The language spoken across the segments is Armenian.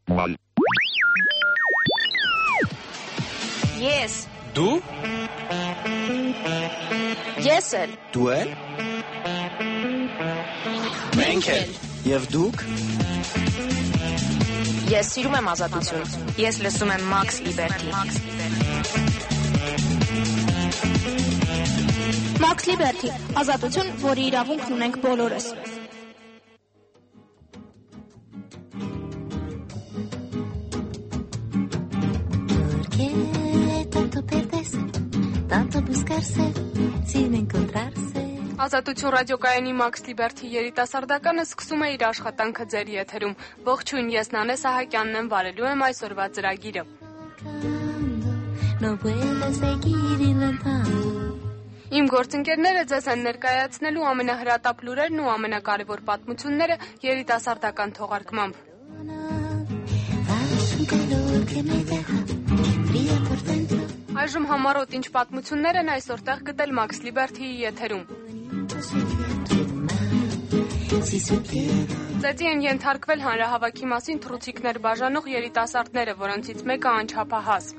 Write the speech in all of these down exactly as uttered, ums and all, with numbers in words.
Ես Դու Ես էլ Դու էլ Մենք էլ Եվ դուք Ես սիրում եմ ազատություն։ Ես լսում եմ Max Liberty։ Max Liberty, ազատություն, որի իրավունքն ունենք բոլորս։ Ազատություն ռադիոկայանի Max Liberty երիտասարդականը սկսում է իր աշխատանքը ձեր եթերում։ Ողջույն, ես Նանե Սահակյանն եմ, վարելու եմ այսօրվա ծրագիրը։ Իմ գործընկերները ձեզ են ներկայացնելու ամենահրատապ լուրերն ու ամենակարևոր պատմությունները երիտասարդական թողարկմամբ։ Այժմ համառոտ ինչ պատմություններ են այսօր տեղ գտել Max Liberty-ի եթերում։ Ծեծի են ենթարկվել հանրահավաքի մասին թռուցիկներ բաժանող երիտասարդները, որոնցից մեկը անչափահաս։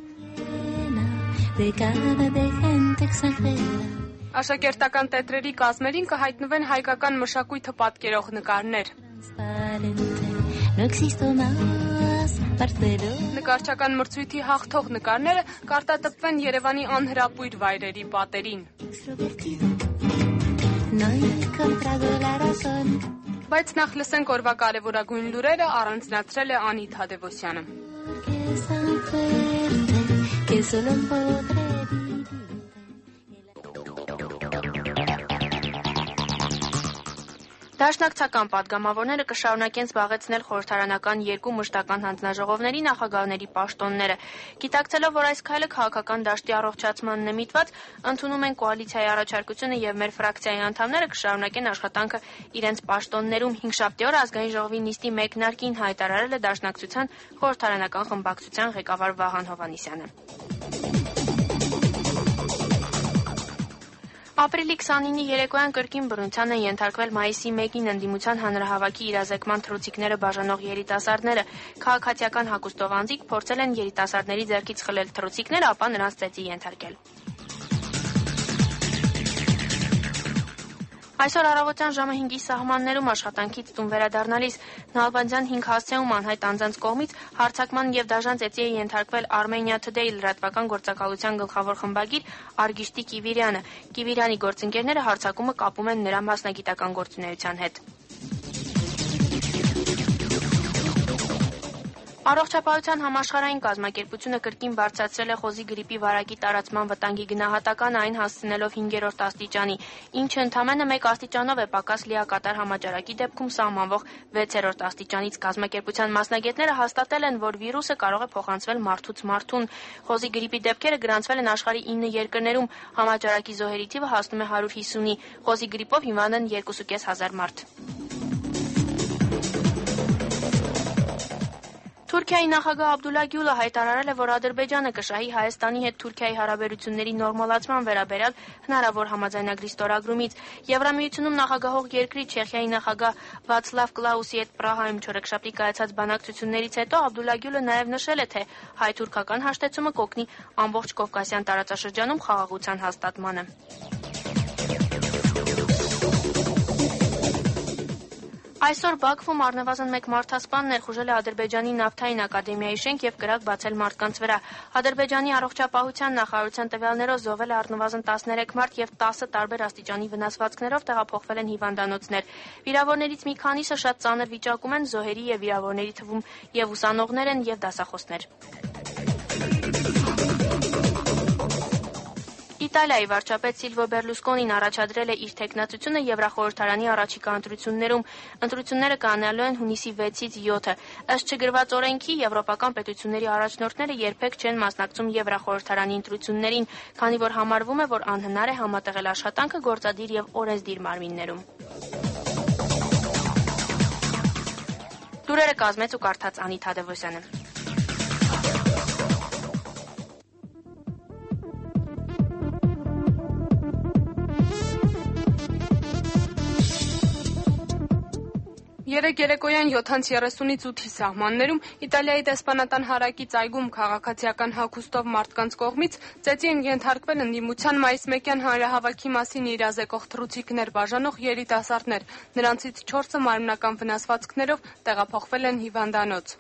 Աշակերտական տետրերի կազմերին կհայտնվեն հայկական մշակույթը պատկերող նկարներ։ Նկարչական մրցույթի հաղթող նկարները կարտատպվեն Երևանի անհրապույր վայրերի պատերին։ Բայց նախ լսենք օրվա կարևորագույն լուրերը, առանձնացրել է Անի Թադևոսյանը։ Դաշնակցական պատգամավորները կշարունակեն զբաղեցնել խորհրդարանական երկու մշտական հանձնաժողովների նախագահների պաշտոնները։ Գիտակցելով, որ այս քայլը քաղաքական դաշտի առողջացմանն է միտված, ընդունում են կոալիցիայի առաջարկությունը եւ մեր ֆրակցիայի անդամները կշարունակեն աշխատանքը իրենց պաշտոններում։ Հինգշաբթի օրը ազգային ժողովի նիստի մեկնարկին հայտարարել է Դաշնակցության խորհրդարանական խմբակցության ղեկավար Վահան Հովհաննիսյանը։ Ապրիլի քսանինի երեկոյան կրկին բռնության են ենթարկվել մայիսի մեկին ընդդիմության հանրահավաքի իրազեկման թռուցիկները բաժանող երիտասարդները։ Քաղաքացիական հագուստով անձիկ փորձել են երիտասարդների ձեռքից խլել թռուցիկները, ապա նրանց ծեծի ենթարկել։ Այսօր առավոտյան ժամը հինգի սահմաններում աշխատանքից տուն վերադառնալիս Նալբանդյան հինգ հասցեում անհայտ անձանց կողմից հարձակման եւ դաժան ծեծի է ենթարկվել Armenia Today լրատվական գործակալության գլխավոր խմբագիր Արգիշտի Կիվիրյանը։ Կիվիրյանի գործընկերները հարձակումը կապում են նրա մասնագիտական գործունեության հետ։ Առողջապահության համաշխարհային կազմակերպությունը կրկին բարձրացրել է խոզի գրիպի վարակի տարածման վտանգի գնահատականը, այն հասցնելով հինգերորդ աստիճանի, ինչը ընդամենը մեկ աստիճանով է պակաս լիակատար համաճարակի դեպքում սահմանվող վեցերորդ աստիճանից։ Կազմակերպության մասնագետները հաստատել են, որ վիրուսը կարող է փոխանցվել մարդուց մարդուն։ Խոզի գրիպի դեպքերը գրանցվել են աշխարհի ինը երկրներում, համաճարակի զոհերի թիվը հասնում է հարյուր հիսունի։ Խոզի գրիպով հիման են երկուսուկես հազար մարդ։ Թուրքիայի նախագահ Աբդուլլա Գյուլը հայտարարել է, որ Ադրբեջանը կշահի Հայաստանի հետ Թուրքիայի հարաբերությունների նորմալացման վերաբերյալ հնարավոր համաձայնագրի ստորագրումից։ Եվրամիությունում նախագահող երկրի Չեխիայի նախագահ Վացլավ Կլաուսի հետ Պրահայում չորեքշաբթի կայացած բանակցություններից հետո Աբդուլլա Գյուլը նաև նշել է, թե հայ-թուրքական հաշտեցումը կօգնի ամբողջ Կովկասյան տարածաշրջանում խաղաղության հաստատմանը։ Այսօր Բաքվում առնվազն մեկ մարդասպան ներխուժել է Ադրբեջանի նավթային ակադեմիայի շենք եւ կրակ բացել մարդկանց վրա։ Ադրբեջանի առողջապահության նախարարության տվյալներով զոհվել է առնվազն տասներեք մարդ եւ տասը տարբեր աստիճանի վնասվածքներով տեղափոխվել են հիվանդանոցներ։ Վիրավորներից մի քանիսը շատ ծանր վիճակում են, զոհերի եւ վիրավորների թվում եւ ուսանողներ են եւ դասախոսներ։ Իտալիայի վարչապետ Սիլվո Բերլուսկոնին առաջադրել է իր թեկնածությունը Եվրախորհրդարանի առաջիկա ընտրություններում։ Ընտրությունները կանալու են հունիսի վեցից յոթը։ Ըստ չգրված օրենքի, եվրոպական պետությունների առաջնորդները երբեք չեն մասնակցում Եվրախորհրդարանի ընտրություններին, քանի որ համարվում է, որ անհնար է համատեղել աշխատանքը գործադիր եւ օրենսդիր մարմիններում։ Լուրերը կազմեց ու կարդաց Անի Թադևոսյանը։ Երեկ երեկոյան յոթից երեսունից ութի սահմաններում Իտալիայի դեսպանատան հարակից այգում քաղաքացիական հագուստով մարդկանց կողմից ծեծի են ենթարկվել ընդդիմության մայիսմեկյան հանրահավաքի մասին իրազեկող թռուցիկներ բաժանող երիտասարդներ։ Նրանցից չորսը մարմնական վնասվածքներով տեղափոխվել են հիվանդանոց։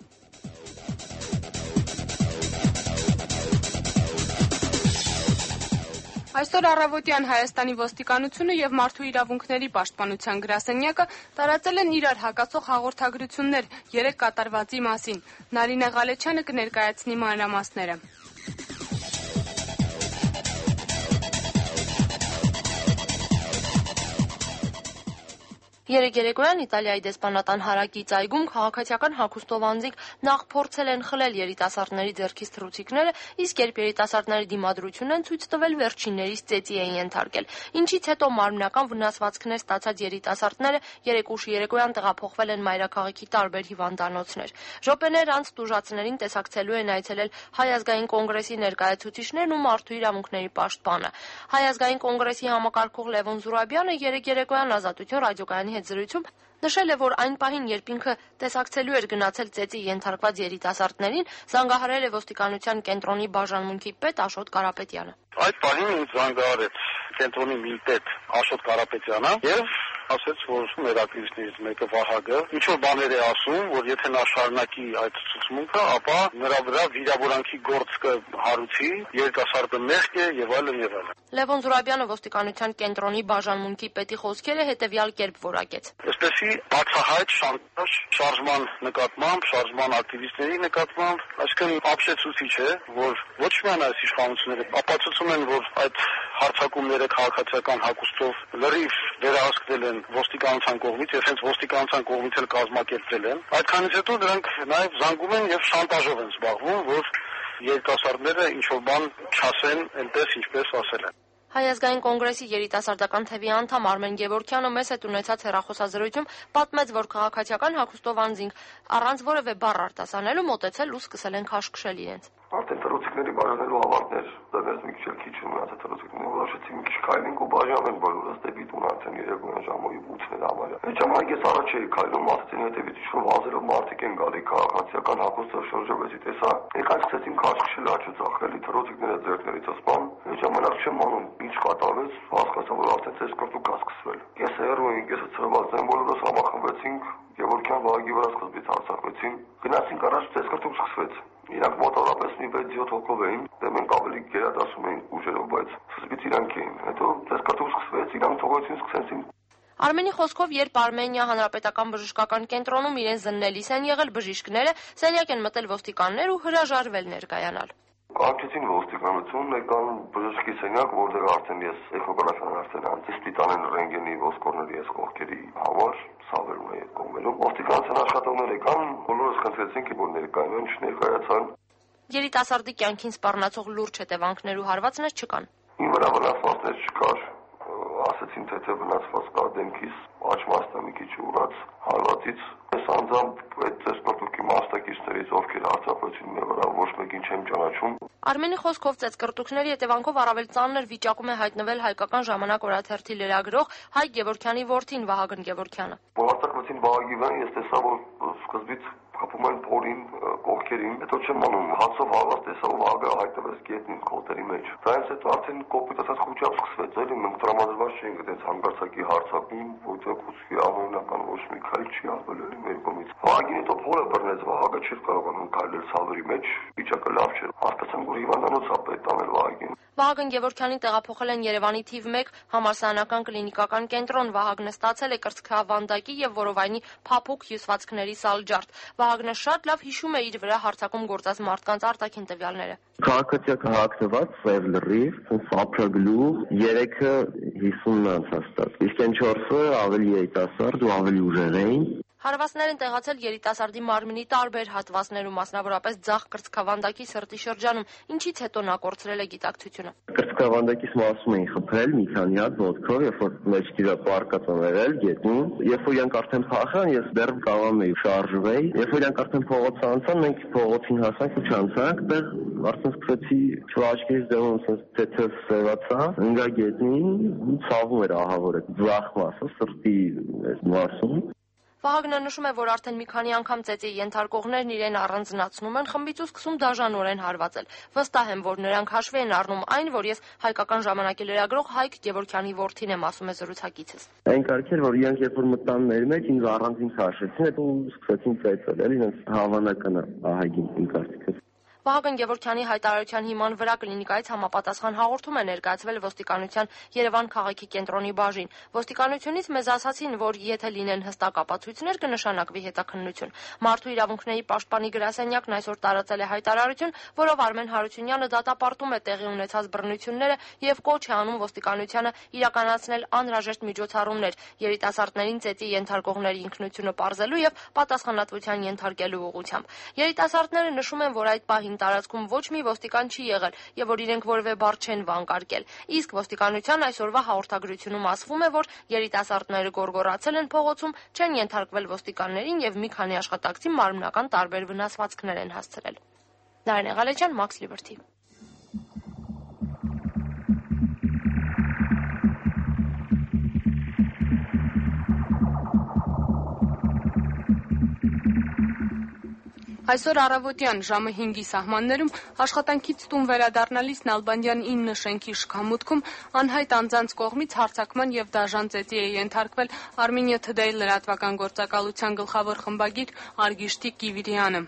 Այսօր առավոտյան Հայաստանի ոստիկանությունը եւ Մարդու իրավունքների պաշտպանության գրասենյակը տարածել են իրար հակասող հաղորդագրություններ երեք կատարվածի մասին։ Նարինե Ղալեչյանը կներկայացնի մանրամասները։ Երեկ երեկոյան Իտալիայի դեսպանատան հարակից այգում քաղաքացիական հագուստով անձինք նախ փորձել են խլել երիտասարդների ձեռքից թռուցիկները, իսկ երբ երիտասարդների դիմադրությունն են ցույց տվել, վերջիններից ծեծի են ենթարկել, ինչից հետո մարմնական վնասվածքներ ստացած երիտասարդները երեկ ուշ երեկոյան տեղափոխվել են մայրաքաղաքի տարբեր հիվանդանոցներ։ Րոպեներ անց տուժածներին տեսակցելու են այցելել Հայ ազգային կոնգրեսի ներկայացուցիչներն ու Մարդու իրավունքների պաշտպանը։ Հայ ազգային կոնգրեսի համակարգող Լևոն Զուրաբյանը երեկ երեկոյան Ազատություն ռադիոկայանի հետ զրույցում նշել է, որ այն պահին, երբ ինքը տեսակցելու էր գնացել ծեծի ենթարկված երիտասարդներին, զանգահարել է ոստիկանության կենտրոնի բաժանմունքի պետ Աշոտ Կարապետյանը։ Այդ պահին ինձ զանգահարեց կենտրոնի մի պետ Աշոտ Կարապետյանը եւ ասաց, որ մեր ակտիվիստներից մեկը Վահագը ինչ որ բաներ է ասում, որ եթե նա շարունակի այդ ցուցմունքը, ապա նրա վրա վիրավորանքի գործ կհարուցի, երիտասարդը մեղք է եւ այլն եւ այլն։ Լևոն Զուրաբյանը ոստիկանության կենտրոնի բաժանմունքի պետի խոսքերը հետեւյալ կերպ որակեց։ Այսպեսի բացահայտ շանտաժ շարժման նկատմամբ, շարժման ակտիվիստների նկատմամբ, այսինքն ապշեցուցիչ է, որ ոչ միայն այս իշխանությունները ապացուցում են, որ այդ հարձակումները քաղաքացիական հագուստով լրիվ վերահսկվել են ոստիկանության կողմից, եւ հենց ոստիկանության կողմից էլ կազմակերպվել են։ Այդքանից հետո դրանք նաեւ զանգում են եւ շանտաժով են զբաղվում, որ երիտասարդները ինչ որ բան չասեն, այնպես ինչպես ասել են։ Հայ ազգային կոնգրեսի երիտասարդական թևի անդամ Արմեն Գևորգյանը մեզ հետ ունեցած հեռախոսազրույցում պատմեց, որ քաղաքացիական հագուստով անձինք առանց որևէ բառ արտասանելու մոտեցել ու սկսել են քաշքշել իրենց։ Արդեն թռուցիկների բաժանելու հավաքներ դեռ մի քիչ քիչ ունեցած թռուցիկները որոշեցին մի քիչ քայլենք ու բաժանեն բոլորս դեպի տուն արդեն երեկոյան ժամը ութն էր համարյա։ Այդ ժամանակ ես առաջ էի քայլում, ասեցին հետևից ինչ-որ վազելով մարդիկ են գալի քաղաքացիական հագուստով շրջվեցի, տեսա։ Եկան սկսեցին քաշքշել աչուծախելի թռուցիկները ձեռքներից ասպան։ Այդ ժամանակ չեմ անում ինչ կատարվեց, հասկացա, որ արդեն ցես կրտուկ է սկսվել։ Ես հեռու էի, ես ծրված եմ, բոլորս համախմբվեցինք, Գևորգյան Վահագի վրա սկզբից հարձակվեցին։ Գնացինք առաջ, ցես կրտուկ սկսվեց։ Իրանք մոտավորապես մի վեց-յոթ հոգով էին, դե մենք ավելի գերադասում էինք ուժերով, բայց սկզբից իրանք էին։ Հետո ցես կրտուկ սկսվեց, իրանք թողեցին սկսեցին։ Արմենի խոսքով, երբ Արմենիա հանրապետական բժշկական կենտրոնում իրեն զննելիս են եղել բժիշկները, սենյակ են մտել ոստիկաններ ու հրաժարվել ներկայանալ։ Կանչեցին ոստիկանություն, եկան բժշկի սենյակ, որտեղ արդեն ես էխոգրաֆիան արդեն անցել տիտանեն ռենտգենի ոսկորների ես կողքերի համար, սավեր ունեի այդ կողմերում։ Ոստիկանության աշխատողներ եկան, բոլորս խնդրեցինք, որ ներկայանան, չներկայացան։ Երիտասարդի կյանքին սպառնացող լուրջ հետևանքներ ու հարվածներ չկան։ Իմ վրա վնասվածքներ չկար, ասեցին, թե թե վնասված կա դեմքիս, աջ մասը մի քիչ ուրած, հարվածից։ Ես անձամբ այդ ծեսկրտուկի մասնակիցներից, ովքեր հարձակվեցին մեր վրա, ոչ մեկին չեմ ճանաչում։ Արմենի խոսքով ծեսկրտուկների հետևանքով առավել ծանր վիճակում է հայտնվել հայկական ժամանակ օրաթերթի լրագրող Հայ Գևորգյանի որդին Վահագն Գևորգյանը։ Որ հարձակվեցին Վահագի վրա, ես տեսա, որ սկզբից խփում են փորին, կողքերին, հետո չեմ անում, հացով հավաս տեսա, որ Վահագը հայտնվեց գետնին կողքերի մեջ։ Դրանից հետո արդեն կոպիտ ասած խոճապ սկսվեց, էլի մենք տրամադրված չենք այդպես հանգարցակի հարձակում, որտեղ ուսի ամենական ոչ մի քայլ չի արվել էլի մեր կողմից։ Վահագին հետո փորը բռնեց, Վահագը չէր կարողանում քայլել ցավերի մեջ, վիճակը լավ չէր։ Հասկացան, որ հիվանդանոց է պետք տանել Վահագին։ Վահագն Գևորգյանին տեղափոխել են Երևանի թիվ մեկ համալսարանական կլինիկական կենտրոն։ Վահագնը ստացել է կրծքավանդակի եւ որովայնի փափուկ հյուսվածքների սալջարդ։ Վահագնը շատ լավ հիշում է իր վրա հարձակում գործած մարդկանց արտաքին տվյալները։ Քաղաքացիական հագնված ծև լրիվ, սափրագլուխ, երեքը հիսունն անցած։ Իսկ այն չորսը ավելի երիտասարդ ու ավելի ուժեղ էին։ Հարվածներ են տեղացել երիտասարդի մարմնի տարբեր հատվածներում, մասնավորապես ձախ կրծքավանդակի սրտի շրջանում, ինչից հետո նա կորցրել է գիտակցությունը։ Կրծքավանդակից մասում էին խփել մի քանի հատ ոտքով, երբ որ մեջքիվը պարկած աներել գետնին, երբ որ իրանք արդեն փախան, ես դեռ կարող էի շարժվել, երբ որ իրանք արդեն փողոց անցան, մենք փողոցին հասանք ու չանցանք, դեռ արդեն սկսեցի չվաճկից դեմում թեթև սևացա, ընկա գետնին, ցավում էր ահավորը, ձախ մասը, սրտի մասում։ Վահագնը նշում է, որ արդեն մի քանի անգամ ծեծի ենթարկողներն իրեն առանձնացնում են խմբից ու սկսում դաժանորեն հարվածել։ Վստահ եմ, որ նրանք հաշվի են առնում այն, որ ես հայկական ժամանակի լրագրող Հայկ Գևորգյանի որդին եմ, ասում է զրուցակիցս։ Այն կարգեր, որ իրանք երբ որ մտան մեր մեջ, ինձ առանձին քաշեցին, հետո սկսեցին ծեծել, էլի ինձ հավանական է ահագին իմ կարծիքով։ Վահագն Գևորգյանի հայտարարության հիման վրա կլինիկայից համապատասխան հաղորդում է ներկայացվել ոստիկանության Երևան քաղաքի կենտրոնի բաժին։ Ոստիկանությունից մեզ ասացին, որ եթե լինեն հստակ ապացույցներ, կնշանակվի հետաքննություն։ Մարդու իրավունքների պաշտպանի գրասենյակն այսօր տարածել է հայտարարություն, որով Արմեն Հարությունյանը դատապարտում է տեղի ունեցած բռնությունները եւ կոչ է անում ոստիկանությանը իրականացնել անհրաժեշտ միջոցառումներ երիտասարդներին ծեծի ենթարկողների ինքնությունը պարզելու եւ պատասխանատվության ենթարկելու ուղղությամբ։ Երիտասարդները նշում են, որ այդ պահին տարածքում ոչ մի ոստիկան չի եղել եւ որ իրենք որևէ բառ չեն վանկարկել։ Իսկ ոստիկանության այսօրվա հաղորդագրությունում ասվում է, որ երիտասարդները գորգորացել են փողոցում, չեն ենթարկվել ոստիկաններին եւ մի քանի աշխատակցի մարմնական տարբեր վնասվածքներ են հասցրել։ Նարինե Ղալեջյան, Max Liberty։ Այսօր առավոտյան ժամը հինգի սահմաններում աշխատանքից տուն վերադառնալիս Նալբանդյան ինը շենքի շքամուտքում անհայտ անձանց կողմից հարձակման եւ դաժան ծեծի է ենթարկվել Armenia Today լրատվական գործակալության գլխավոր խմբագիր Արգիշտի Կիվիրյանը։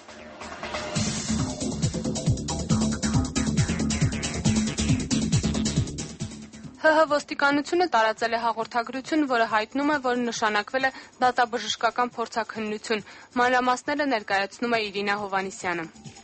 ՀՀ ոստիկանությունը տարածել է հաղորդագրություն, որը հայտնում է, որ նշանակվել է դատաբժշկական փորձաքննություն։ Մանրամասները ներկայացնում է Իրինա Հովանիսյանը։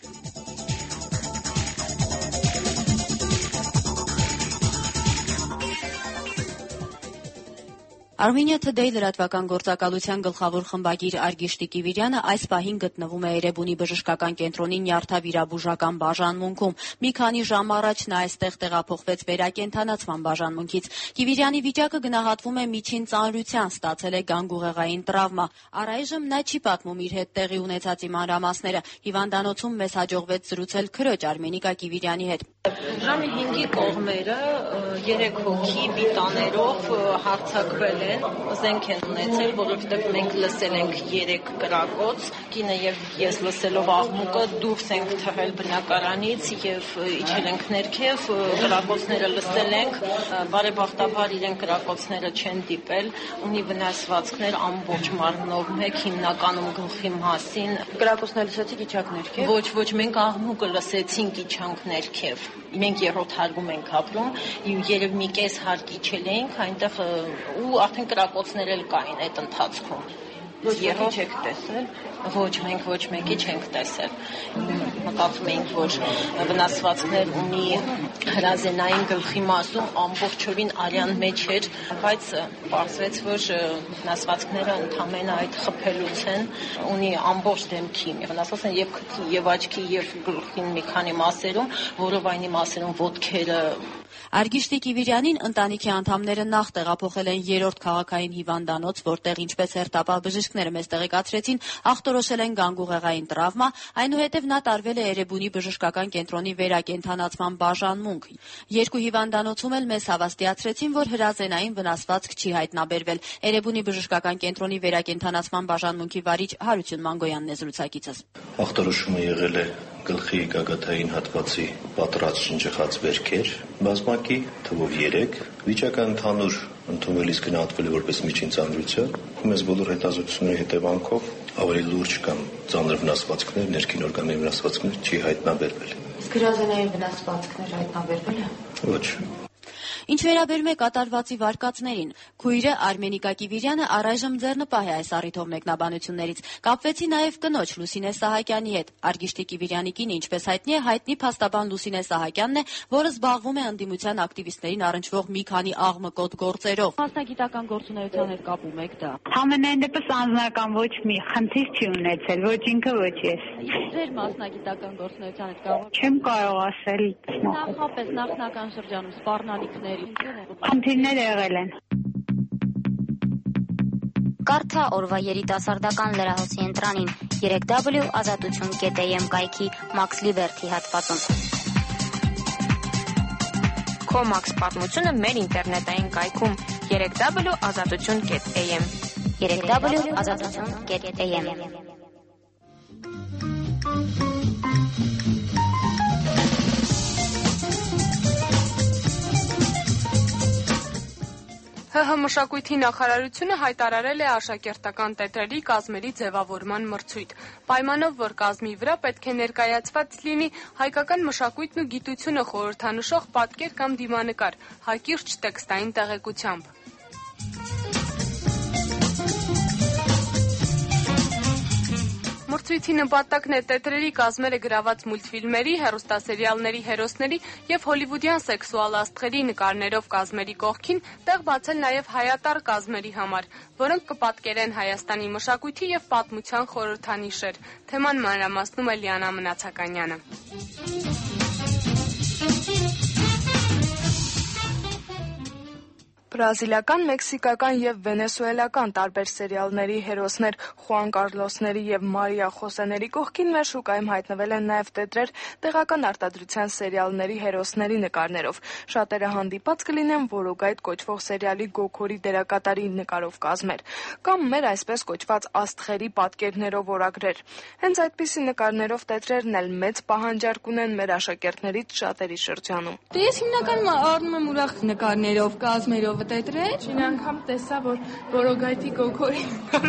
Armenia Today լրատվական գործակալության գլխավոր խմբագիր Արգիշտի Կիվիրյանը այս պահին գտնվում է Էրեբունի բժշկական կենտրոնի նյարդավիրաբուժական բաժանմունքում։ Մի քանի ժամ առաջ նա այստեղ տեղափոխվեց վերակենդանացման բաժանմունքից։ Կիվիրյանի վիճակը գնահատվում է միջին ծանրության, ստացել է գանգուղեղային տրավմա։ Առայժմ նա չի պատմում իր հետ տեղի ունեցածի մանրամասները։ Հիվանդանոցում մեզ հաջողվեց զրուցել քրոջ Արմենիկա Կիվիրյանի հետ։ Ժամի հինգի կողմերը երեք հոգի բիտաներով հարձակվել են, զենք են ունեցել, որովհետև մենք լսել ենք երեք կրակոց, կինը եւ ես լսելով աղմուկը դուրս ենք թռել բնակարանից եւ իջել ենք ներքև, կրակոցները լսել ենք, բարեբախտաբար իրեն կրակոցները չեն դիպել, ունի վնասվածքներ ամբողջ մարմնով մեկ, հիմնականում գլխի մասին։ Կրակոցները լսեցիք, իջաք ներքև։ Ոչ, ոչ, մենք աղմուկը լսեցինք, իջանք ներքև։ Մենք երրորդ հարկում ենք ապրում, երև մի կես հարկ իջել էինք այնտեղ ու արդեն կրակոցներ էլ կային այդ ընթացքում։ Երբ չեք տեսել։ Ոչ, մենք ոչ մեկի չենք տեսել։ Մտածում էինք, որ վնասվածքներ ունի հրազենային գլխի մասում, ամբողջովին արյան մեջ էր, բայց պարզվեց, որ վնասվածքները ընդամենը այդ խփելուց են, ունի ամբողջ դեմքի վնասվածքներ եւ քթի, եւ աչքի, եւ գլխին մի քանի մասերում, որովայնի մասերում ոտքերը։ Արգիշտի Կիվիրյանին ընտանիքի անդամները նախ տեղափոխել են երրորդ քաղաքային հիվանդանոց, որտեղ ինչպես հերթապահ բժիշկները մեզ տեղեկացրեցին, ախտորոշել են գանգուղեղային տրավմա, այնուհետև նա տարվել է Էրեբունի բժշկական կենտրոնի վերակենդանացման բաժանմունք։ Երկու հիվանդանոցում էլ մեզ հավաստիացրեցին, որ հրազենային վնասվածք չի հայտնաբերվել։ Էրեբունի բժշկական կենտրոնի վերակենդանացման բաժանմունքի վարիչ Հարություն Մանգոյանն է զրուցակիցս։ Ախտորոշումը եղել է գլխի գագաթային հատվածի պատռած շնչեղած վերքեր, բազմակի թվով երեք, վիճակը ընդհանուր ընդունվելիս գնահատվել է որպես միջին ծանրություն։ Մեզ բոլոր հետազոտությունների հետևանքով ավելի լուրջ կամ ծանր վնասվածքներ, ներքին օրգանների վնասվածքներ չի հայտնաբերվել։ Իսկ հրազենային վնասվածքներ հայտնաբերվել է։ Ոչ։ Ինչ վերաբերում է կատարվածի վարկածներին, քույրը Արմենիկա Կիվիրյանը առայժմ ձեռնպահ է այս առիթով մեկնաբանություններից։ Կապվեցի նաև կնոջ Լուսինե Սահակյանի հետ։ Արգիշտի Կիվիրյանի կինը, ինչպես հայտնի է, հայտնի փաստաբան Լուսինե Սահակյանն է, որը զբաղվում է ընդդիմության ակտիվիստներին առնչվող մի քանի աղմկոտ գործերով։ Մասնագիտական գործունեության հետ կապում եք դա։ Համենայն դեպս անձնական ոչ մի խնդիր չի ունեցել, ոչ ինքը, ոչ ես։ Ձեր մասնագիտական գործունեության հետ կարող չեմ կարող ասել։ Նախապես նախնական շրջանում սպառնալիքներ Խնդիրներ եղել են։ Կարդա օրվա երիտասարդական լրահոսի ընտրանին երեք w ազատություն կետ am կայքի Max Liberty հատվածում։ Քո Max պատմությունը մեր ինտերնետային կայքում երեք w ազատություն կետ am։ երեք w ազատություն կետ am։ Հ Հ մշակույթի նախարարությունը հայտարարել է աշակերտական տետրերի կազմերի ձևավորման մրցույթ։ Պայմանով, որ կազմի վրա պետք է ներկայացված լինի հայկական մշակույթն ու գիտությունը խորհրդանշող պատկեր կամ դիմանկար, հակիրճ տեքստային տեղեկությամբ։ Մրցույթի նպատակն է տետրերի կազմերը գրաված մուլտֆիլմերի, հեռուստասերիալների հերոսների եւ հոլիվուդյան սեքսուալ աստղերի նկարներով կազմերի կողքին տեղ բացել նաեւ հայատառ կազմերի համար, որոնք կպատկերեն Հայաստանի մշակույթի եւ պատմության խորհրդանիշեր։ Թեման մանրամասնում է Լիանա Մնացականյանը։ Բրազիլական, մեքսիկական եւ վենեսուելական տարբեր սերիալների հերոսներ Խուան Կարլոսների եւ Մարիա Խոսեների կողքին մեր շուկայում հայտնվել են նաեւ տետրեր տեղական արտադրության սերիալների հերոսների նկարներով։ Շատերը հանդիպած կլինեն Որոգայթ կոչվող սերիալի Գոքորի դերակատարի նկարով կազմեր, կամ մեր այսպես կոչված աստղերի պատկերներով որագրեր։ Հենց այդպիսի նկարներով տետրերն էլ մեծ պահանջարկ ունեն մեր աշակերտներից շատերի շրջանում։ Ես հիմնականում առնում եմ ուրախ նկարներով, կազմերով տետրեր։ Շին անգամ տեսա, որ Որոգայթի Գոքորի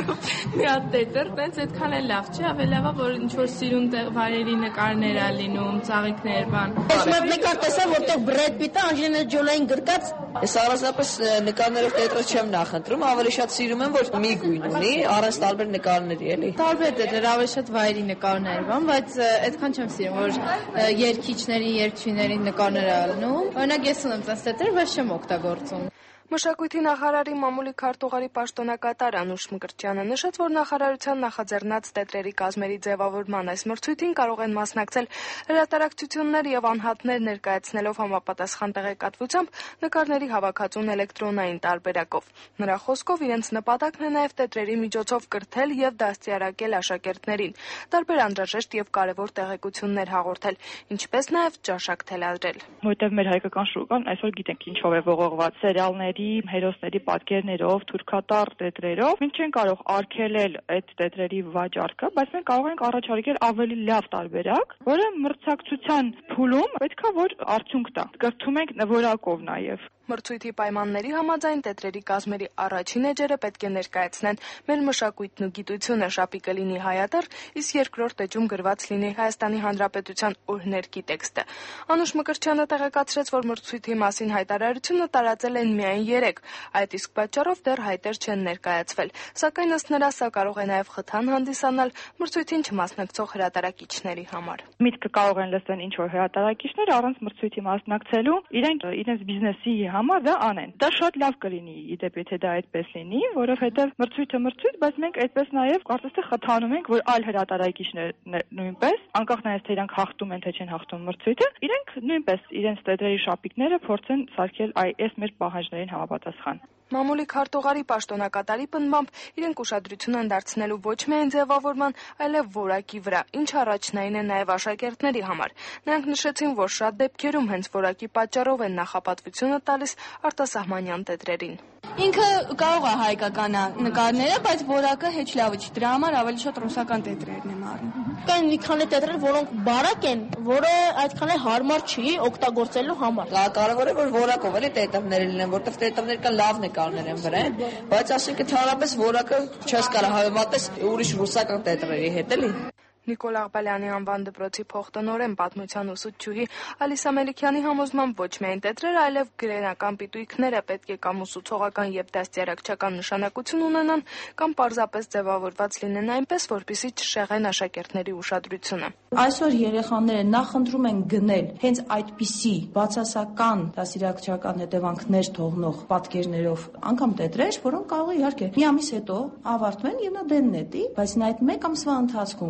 մի հատ տետր, բայց այդքան էլ լավ չի, ավելի լավա, որ ինչ-որ սիրուն վայրերի նկարներ ա լինում, ծաղիկներ, բան։ Ես մի նկար տեսա, որտեղ Բրեդ Պիտը Անջելինա Ջոլային գրկած։ Ես առանձնապես նկարներով տետրը չեմ նախընտրում, ավելի շատ սիրում եմ, որ մի գույն ունի, առանց տարբեր նկարների, էլի։ Տարբեր տետրեր, ավելի շատ վայրի նկարներ, բան, բայց այդքան չեմ սիրում, որ երգիչների, երգչուհիների նկարներ ա լինում։ Օրինակ ես ունեմ տես տետր, բայց չեմ օգտագործում։ Մշակույթի նախարարի մամուլի քարտուղարի պաշտոնակատար Անուշ Մկրտչյանը նշեց, որ նախարարության նախաձեռնած տետրերի կազմերի ձևավորման այս մրցույթին կարող են մասնակցել հրատարակչություններ եւ անհատներ ներկայացնելով համապատասխան տեղեկատվությամբ նկարների հավաքածուն էլեկտրոնային տարբերակով։ Նրա խոսքով իրենց նպատակն է նաեւ տետրերի միջոցով կրթել եւ դաստիարակել աշակերտներին, տարբեր անհրաժեշտ եւ կարեւոր տեղեկություններ հաղորդել, ինչպես նաեւ ճաշակ թելադրել։ Որտեղ մեր հայկական շուկան այսօր գիտենք ինչով է ողողված սերիալներ հերոսների պատկերներով, թուրքատառ տետրերով, մենք չենք կարող արգելել այդ տետրերի վաճառքը, բայց մենք կարող ենք առաջարկել ավելի լավ տարբերակ, որը մրցակցության փուլում պետքա որ արդյունք տա։ Կրթում ենք որակով նաև։ Մրցույթի պայմանների համաձայն տետրերի կազմերի առաջին էջերը պետք է ներկայացնեն մեր մշակույթն ու գիտությունը, շապի կլինի հայատառ, իսկ երկրորդ էջում գրված լինի Հայաստանի Հանրապետության օրհներգի տեքստը։ Անուշ Մկրտչյանը տեղեկացրեց, որ մրցույթի մասին հայտարարությունը տարածել են միայն երեք, այդ իսկ պատճառով դեռ հայտեր չեն ներկայացվել, սակայն ըստ նրա սա կարող է նաև խթան հանդիսանալ մրցույթին չմասնակցող հրատարակիչների համար։ Միտքը կարող են լսեն ինչ-որ հրատարակիչներ առանց մրցույթի մասնակցելու, իրենք իրենց բիզնեսի համար դա անեն։ Դա շատ լավ կլինի, իդեպ եթե դա այդպես լինի, որովհետև մրցույթը մրցույթ, բայց մենք այդպես նաև կարծես թե խթանում ենք, որ այլ հրատարակիչներ նույնպես, անկախ նաև թե իրանք հաղթում են թե չեն հաղթում մրցույթը, իրենք նույնպես իրենց տետրերի շապիկները փորձեն սարքել այս մեր պահանջներին համապատասխան։ Մամուլի քարտուղարի պաշտոնակատարի պնդմամբ իրենք ուշադրություն են դարձնելու ոչ միայն ձևավորման, այլև որակի վրա, ինչ առաջնային է նաև աշակերտների համար։ Նրանք նշեցին, որ շատ դեպքերում հենց որակի պատճառով են նախապատվությունը տալիս արտասահմանյան տետրերին։ Ինքը կարող է հայկականա նկարները, բայց որակը հեչ լավը չի, դրա համար ավելի շատ ռուսական տետրերն եմ առնում։ Կան մի քանի տետրեր, որոնք բարակ են, որը այդքան էլ հարմար չի օգտագործելու համար։ Կարևոր է որ որակով էլի տետրները լինեն, որտեղ տետրներ կան լավ նկարներ են վրա, բայց ասենք ընդհանրապես որակը չես կարող հավատես ուրիշ ռուսական տետրերի հետ էլի։ Նիկոլ Աղբալյանի անվան դպրոցի փոխտնօրեն պատմության ուսուցչուհի Ալիսա Մելիքյանի համոզմամբ ոչ միայն տետրերը, այլև գրենական պիտույքները պետք է կամ ուսուցողական եւ դաստիարակչական նշանակություն ունենան, կամ պարզապես ձևավորված լինեն այնպես, որպեսզի չշեղեն աշակերտների ուշադրությունը։ Այսօր երեխաները նախընտրում են գնել հենց այդպիսի բացասական դաստիարակչական հետևանքներ թողնող պատկերներով, անգամ տետրեր, որոնք կարող է իհարկե մի ամիս հետո ավարտվեն եւ նա դենն է դի, բայց նա այդ մեկ ամսվա ընթացքում գերա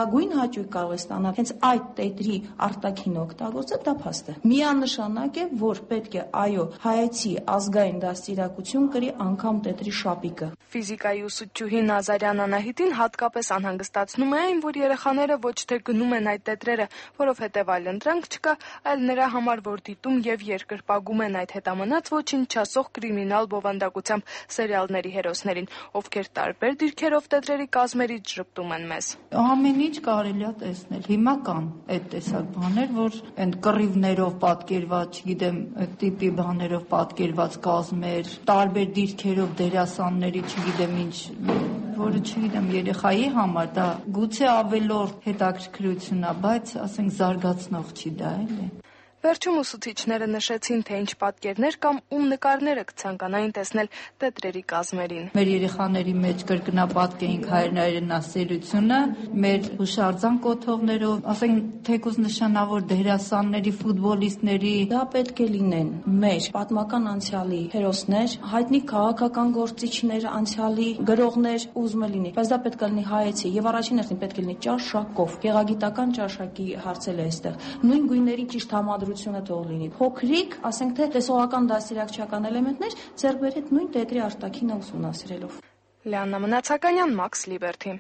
լավագույն հաճույք կարող է ստանալ հենց այդ տետրի արտաքին օգտագործը, դա փաստ է։ Միանշանակ է, որ պետք է այո հայեցի ազգային դաստիարակություն կրի անգամ տետրի շապիկը։ Ֆիզիկայի ուսուցչուհի Նազարյան Անահիտին հատկապես անհանգստացնում է այն, որ երեխաները ոչ թե գնում են այդ տետրերը, որովհետև այլ ընտրանք չկա, այլ նրա համար, որ դիտում եւ երկրպագում են այդ հետամնաց ոչինչ չասող կրիմինալ բովանդակությամբ սերիալների հերոսներին, ովքեր տարբեր դիրքերով տետրերի կազմերից ժպտում են մեզ։ Ամեն ինչ կարելի է տեսնել։ Հիմա կան այդ տեսակ բաներ, որ այն կռիվներով պատկերված, չգիտեմ, այդ տիպի բաներով պատկերված կազմեր, տարբեր դիրքերով դերասանների, չգիտեմ ինչ, որը չգիտեմ երեխայի համար դա գուցե ավելորդ հետաքրքրություն է, բայց ասենք զարգացնող չի դա, էլի։ Վերջում ուսուցիչները նշեցին, թե ինչ պատկերներ կամ ում նկարները կցանկանային տեսնել տետրերի կազմերին։ Մեր երեխաների մեջ կրկնապատկեինք հայրենասերությունը, մեր հուշարձան կոթողներով, ասենք թեկուզ նշանավոր դերասանների, ֆուտբոլիստների, դա պետք է լինեն մեր պատմական անցյալի հերոսներ, հայտնի քաղաքական գործիչներ, անցյալի գրողներ, ուզում է լինի, բայց դա պետք է լինի հայեցի եւ առաջին հերթին պետք է լինի ճաշակով, գեղագիտական ճաշակի հարցել է այստեղ։ Նույն գույների ճիշտ համադրություն թող լինի։ Փոքրիկ, ասենք թե տեսողական դաստիարակչական էլեմենտներ ձեռք բերեք նույն տետրի արտաքինը ուսումնասիրելով։ Լիաննա Մնացականյան, Max Liberty։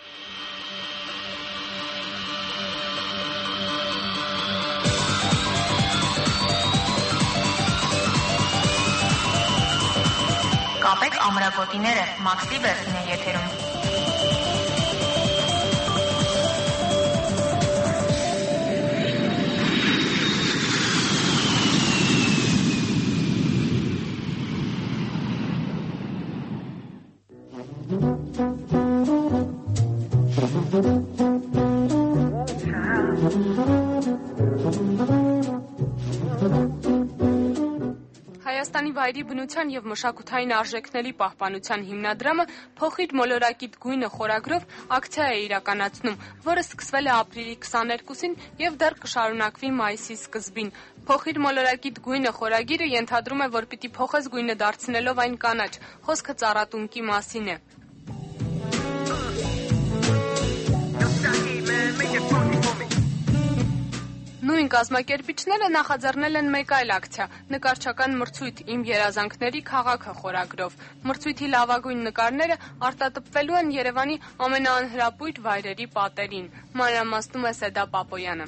Կապեք ամրագոտիները, Max Liberty-ն է եթերում։ Հայաստանի վայրի բնության եւ մշակութային արժեքների պահպանության հիմնադրամը «Փոխիր մոլորակիդ գույնը» խորագրով ակցիա է իրականացնում, որը սկսվել է ապրիլի քսաներկուսին եւ դեռ կշարունակվի մայիսի սկզբին։ «Փոխիր մոլորակիդ գույնը» խորագիրը ենթադրում է, որ պիտի փոխես գույնը դարձնելով այն կանաչ։ Խոսքը ծառատունկի մասին է։ Նույն կազմակերպիչները նախաձեռնել են մեկ այլ ակցիա՝ նկարչական մրցույթ «Իմ երազանքների քաղաքը» խորագրով։ Մրցույթի լավագույն նկարները արտատպվելու են Երևանի ամենաանհրապույր վայրերի պատերին։ Մանրամասնում է Սեդա Պապոյանը։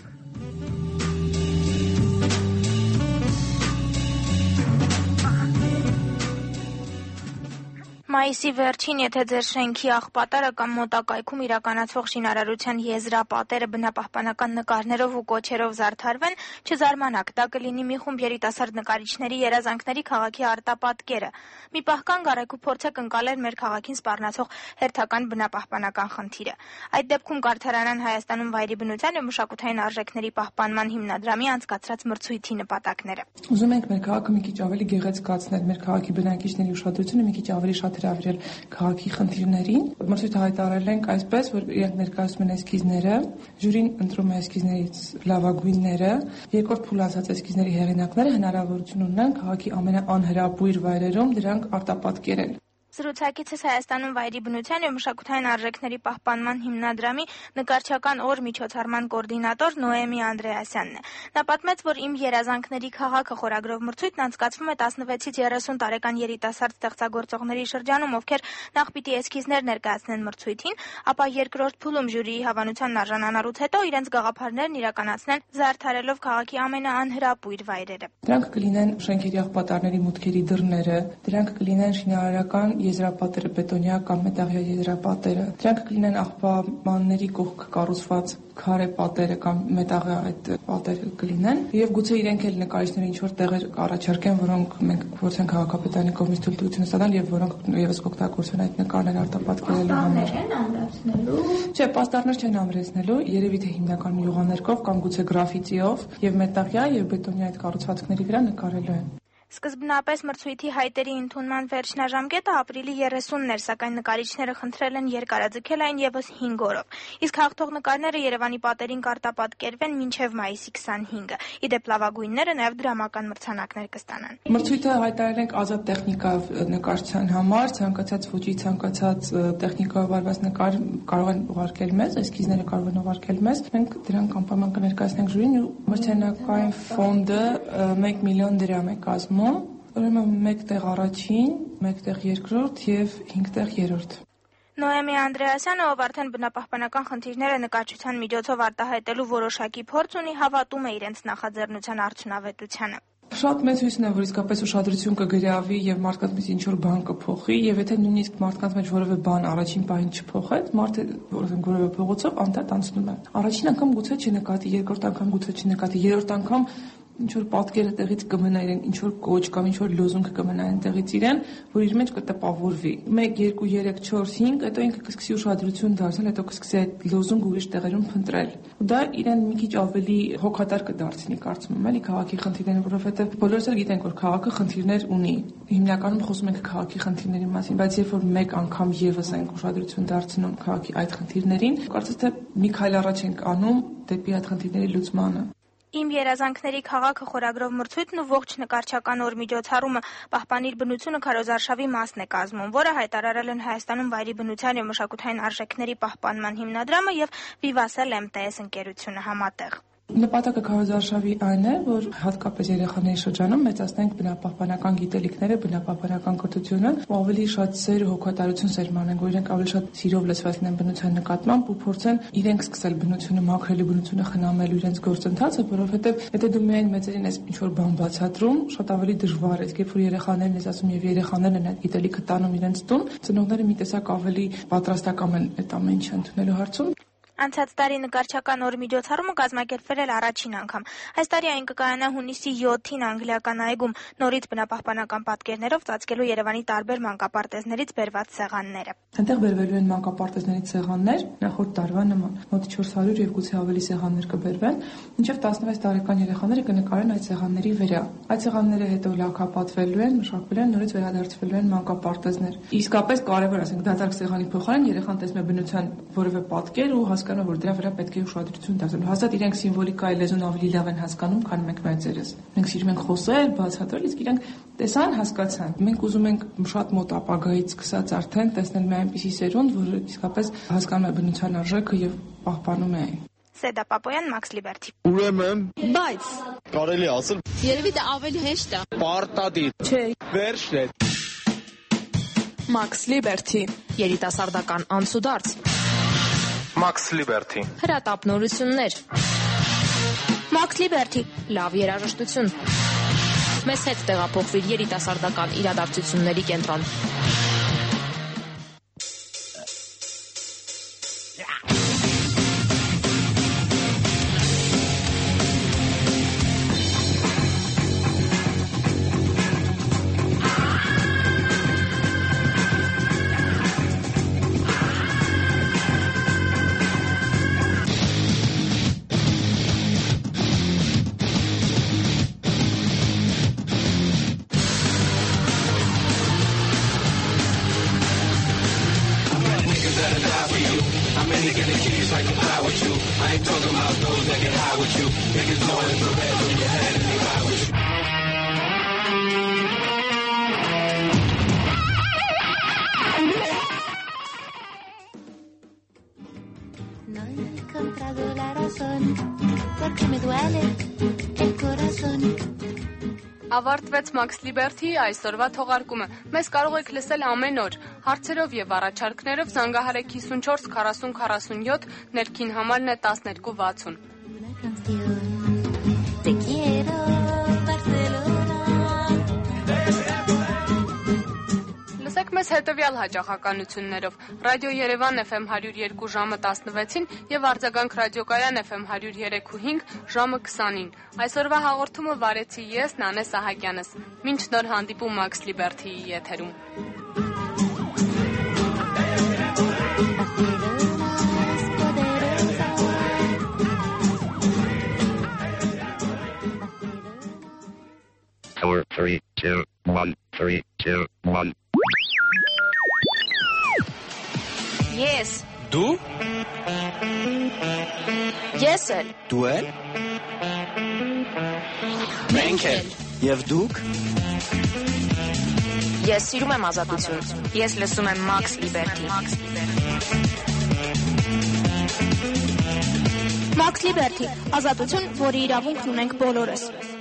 Մայիսի վերջին, եթե ձեր շենքի աղպատերը կամ մոտակայքում իրականացվող շինարարության եզրապատերը բնապահպանական նկարներով ու կոչերով զարդարվեն, չզարմանաք, դա կլինի մի խումբ երիտասարդ նկարիչների երազանքների քաղաքի արտապատկերը։ Մի պահ կանգ առեք ու փորձեք ընկալել մեր քաղաքին սպառնացող հերթական բնապահպանական խնդիրը։ Այդ դեպքում կարդարանան Հայաստանում վայրի բնության և մշակութային արժեքների պահպանման հիմնադրամի անցկացրած մրցույթի նպատակները։ Ուզում ենք մեր քաղաքը մի քիչ ավելի գեղեցկացնել, մեր քաղաքի բնակիչների ուշադրությունը մի քիչ ավելի շատ հրավիրել քաղաքի խնդիրներին։ Մրցույթը հայտարարել ենք այսպես, որ իրենք ներկայացնում են էսքիզները, ժյուրին ընտրում է էսքիզներից լավագույնները, երկրորդ փուլացած էսքիզների հեղինակները հնարավորություն ունեն քաղաքի ամենաանհրապույր վայրերում դրանք արտապատկերել։ Զրուցակիցս Հայաստանում վայրի բնության և մշակութային արժեքների պահպանման հիմնադրամի նկարչական օր միջոցառման կոորդինատոր Նոեմի Անդրեասյանն է։ Նա պատմեց, որ «Իմ երազանքների քաղաքը» խորագրով մրցույթն անցկացվում է տասնվեցից երեսուն տարեկան երիտասարդ ստեղծագործողների շրջանում, ովքեր նախ պիտի էսքիզներ ներկայացնեն մրցույթին, ապա երկրորդ փուլում ժյուրիի հավանությանն արժանանալուց հետո իրենց գաղափարներն իրականացնեն զարդարելով քաղաքի ամենաանհրապույր վայրերը։ Դրանք կլինեն շենքերի աղբատարների մուտքերի դռները, դրանք կլինեն շինարարական եզրապատերը, բետոնյա կամ մետաղյա եզրապատերը։ Դրանք կլինեն աղբամանների կողք կառուցված քարե պատերը կամ մետաղյա այդ պատերը կլինեն եւ գուցե իրենք էլ նկարիչները ինչ որ տեղեր կառաջարկեն, որոնք մենք փորձենք քաղաքապետարանի կողմից թույլտվություն ստանալ եւ որոնք եւս կօգտագործվեն այդ նկարները արտապատկերելու համար։ Չէ, պաստառներ չեն ամրեցնելու, երևի թե հիմնականում յուղաներկով կամ գուցե գրաֆիտիով եւ մետաղյա եւ բետոնյա այդ կառուցվածքների վրա նկարելու են։ Սկզբնապես մրցույթի հայտերի ընդունման վերջնաժամկետը ապրիլի երեսունն էր, սակայն նկարիչները խնդրել են երկարաձգել այն ևս հինգ օրով։ Իսկ հաղթող նկարները Երևանի պատերին կարտապատկերվեն մինչև մայիսի քսանհինգը։ Իդեպ լավագույնները նաև դրամական մրցանակներ կստանան։ Մրցույթը հայտարարել ենք ազատ տեխնիկայով նկարչության համար, ցանկացած ոճի, ցանկացած տեխնիկայով արված նկար կարող են ուղարկել մեզ, էսքիզները կարող են ուղարկել մեզ։ Մենք դրանք անպայման կներկայացնենք ժյուրին ու մրցանակային ֆոնդը մեկ միլիոն դրամ է կազմում։ Ուրեմն մեկ տեղ առաջին, մեկ տեղ երկրորդ եւ հինգ տեղ երրորդ։ Նոեմի Անդրեասյանը, ով արդեն բնապահպանական խնդիրները նկարչության միջոցով արտահայտելու որոշակի փորձ ունի, հավատում է իրենց նախաձեռնության արդյունավետությանը։ Շատ մեծ հույս ունեմ, որ իսկապես ուշադրություն կգրավի եւ մարդկանց մեջ ինչ-որ բան կփոխի եւ եթե նույնիսկ մարդկանց մեջ որևէ բան առաջին պահին չփոխեց, մարդը որևէ փողոցով անդադ անցնում է։ Առաջին անգամ գուցե չնկատի, երկրորդ անգամ գուցե չնկատի, երրորդ անգամ ինչ որ պատկերը տեղից կմնա իրեն, ինչ որ կոչ կամ ինչ որ լոզունգ կմնա այն տեղից իրեն, որ իր մեջ կտպավորվի։ մեկ, երկու, երեք, չորս, հինգ, հետո ինքը կսկսի ուշադրություն դարձնել, հետո կսկսի այդ լոզունգը ուրիշ տեղերում փնտրել։ Ու դա իրեն մի քիչ ավելի հոգատար կդարձնի, կարծում եմ, էլի քաղաքի խնդիրները, որովհետև բոլորս էլ գիտենք, որ քաղաքը խնդիրներ ունի։ Հիմնականում խոսում ենք քաղաքի խնդիրների մասին, բայց երբ որ մեկ անգամ եւս ենք ուշադրություն դարձնում քաղաքի այդ խնդիրներին, կարծես թե մի քայլ առաջ ենք անում դեպի այդ խնդիրների լուծմանը։ Իմ երազանքների քաղաքը խորագրով մրցույթն ու ողջ նկարչական օր միջոցառումը «Պահպանիր բնությունը» քարոզարշավի մասն է կազմում, որը հայտարարել են Հայաստանում վայրի բնության եւ մշակութային արժեքների պահպանման հիմնադրամը եւ Vivace-L M T S ընկերությունը համատեղ։ Նպատակը քարոզարշավի այն է, որ հատկապես երեխաների շրջանում մեծացնենք բնապահպանական գիտելիքները, բնապահպանական կրթությունը, ու ավելի շատ սեր ու հոգատարություն սերմանենք, որ իրենք ավելի շատ սիրով լսված լինեն բնության նկատմամբ ու փորձեն իրենք սկսել բնությունը մաքրելու, բնությունը խնամելու իրենց գործընթացը, որովհետև եթե դու միայն մեծերին ես ինչ-որ բան բացատրում, շատ ավելի դժվար է, երբ որ երեխաներն ես ասում եւ երեխաներն են այդ գիտելիքը տանում իրենց տուն, ծնողները մի տեսակ ավելի պատրաստական են այդ ամեն ինչը ընդունելու հարցում։ Անցած տարի նկարչական օր միջոցառումը կազմակերպվել էր առաջին անգամ։ Այս տարի այն կկայանա հունիսի յոթին անգլիական այգում, նորից բնապահպանական պատկերներով ծածկելու Երևանի տարբեր մանկապարտեզներից բերված սեղանները։ Այնտեղ բերվելու են մանկապարտեզներից սեղաններ, նախորդ տարվա նման, մոտ չորս հարյուր եւ գուցե ավելի սեղաններ կբերվեն, մինչեւ տասնվեց տարեկան երեխաները կնկարեն այդ սեղանների վրա։ Այդ սեղանները հետո լաքապատվելու են, մշակվելու են, նորից վերադարձվելու են մանկապարտեզներ։ Իսկապես կարևոր ասենք դատարկ սեղանի փոխարեն երեխան տեսնում է բնության որևէ պատկեր ու հասկանում, որ դրա վրա պետք է ուշադրություն դարձնել։ Հաստատ իրենք սիմվոլիկայի լեզուն ավելի լավ են հասկանում, քան մենք մեծերս։ Մենք սիրում ենք խոսել, բացատրել, իսկ իրենք տեսան, հասկացան։ Մենք ուզում ենք շատ մոտ ապագայից սկսած արդեն տեսնել մի այնպիսի սերունդ, որը իսկապես հասկանում է բնության արժեքը եւ պահպանում է այն։ Սեդա Պապոյան, Max Liberty։ Ուրեմն, Բայց կարելի ասել, երևի դա ավելի հեշտ է։ Պարտադիր։ Չէ։ Վերջն է։ Max Liberty, երիտասարդական անցուդարձ։ Max Liberty։ Հրատապ նորություններ։ Max Liberty, լավ երաժշտություն։ Մեզ հետ տեղափոխվիր երիտասարդական իրադարձությունների կենտրոն։ No he encontrado la razón porque me duele el corazón. Ավարտվեց Max Liberty այսօրվա թողարկումը։ Մեզ կարող եք լսել ամեն օր։ Հարցերով եւ առաջարկներով զանգահարեք հիսունչորս քառասուն քառասունյոթ, ներքին համարն է տասներկու վաթսուն։ Te quiero, Barcelona. Լսեք մեզ հետևյալ հաճախականություններով. Ռադիո Երևան F M հարյուր երկու ժամը տասնվեցին եւ Արձագանք ռադիոկայան F M հարյուր երեք ու հինգ ժամը քսանին։ Այսօրվա հաղորդումը վարեցի ես, Նանե Սահակյանս։ Մինչ նոր հանդիպում Max Liberty-ի եթերում։ Four, three, two. Ես էլ։ Դու էլ։ Մենք էլ։ Եվ դուք։ Ես սիրում եմ ազատություն։ Ես լսում եմ Max Liberty։ Max Liberty, ազատություն, որի իրավունքն ունենք բոլորս։